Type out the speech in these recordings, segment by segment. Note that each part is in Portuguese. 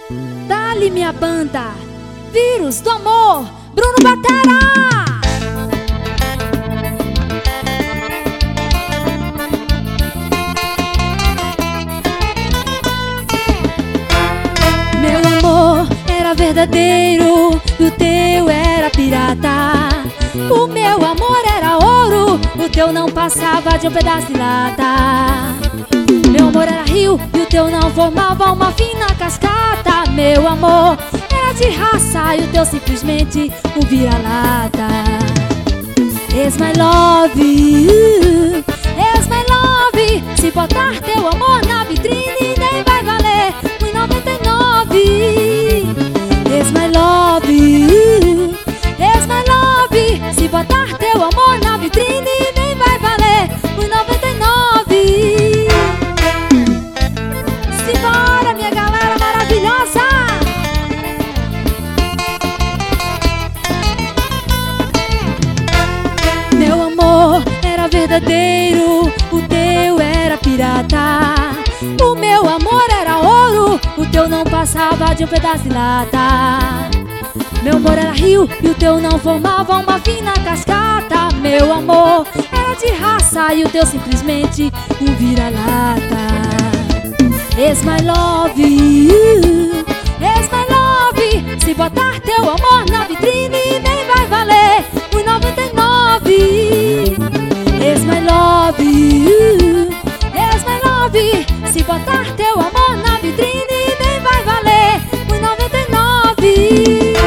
Dali minha banda, Vírus do Amor, Bruno Batera. Meu amor era verdadeiro e o teu era pirata. O meu amor era ouro, o teu não passava de um pedaço de lata. Meu amor era rio e o teu não formava uma fina cascata. Meu amor era de raça e o teu simplesmente um vira-lata. It's my love, it's my love. Se botar teu amor na vitrine nem vai valer R$1,99. It's my love, it's my love. Se botar teu amor na vitrine nem vai valer R$1,99. Simbora, minha galera maravilhosa! Meu amor era verdadeiro, o teu era pirata. O meu amor era ouro, o teu não passava de um pedaço de lata. Meu amor era rio e o teu não formava uma fina cascata. Meu amor era de raça e o teu simplesmente um vira-lata. It's my love, it's my love. Se botar teu amor na vitrine nem vai valer R$1,99. It's my love, it's my love. Se botar teu amor na vitrine nem vai valer R$1,99.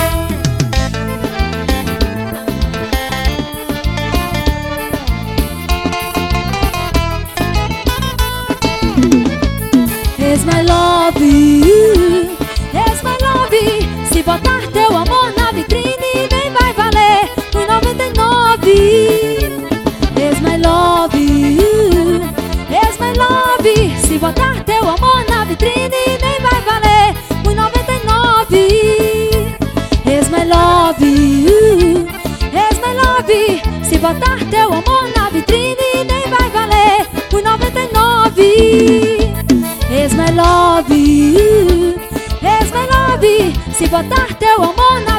It's my love, it's my love. Se botar teu amor na vitrine nem vai valer R$1,99. It's my love, it's my love. Se botar teu amor na vitrine nem vai valer R$1,99. It's my love, it's my love. Se botar teu amor na vitrine nem vai valer R$1,99. It's my love, it's my love. Se botar teu amor na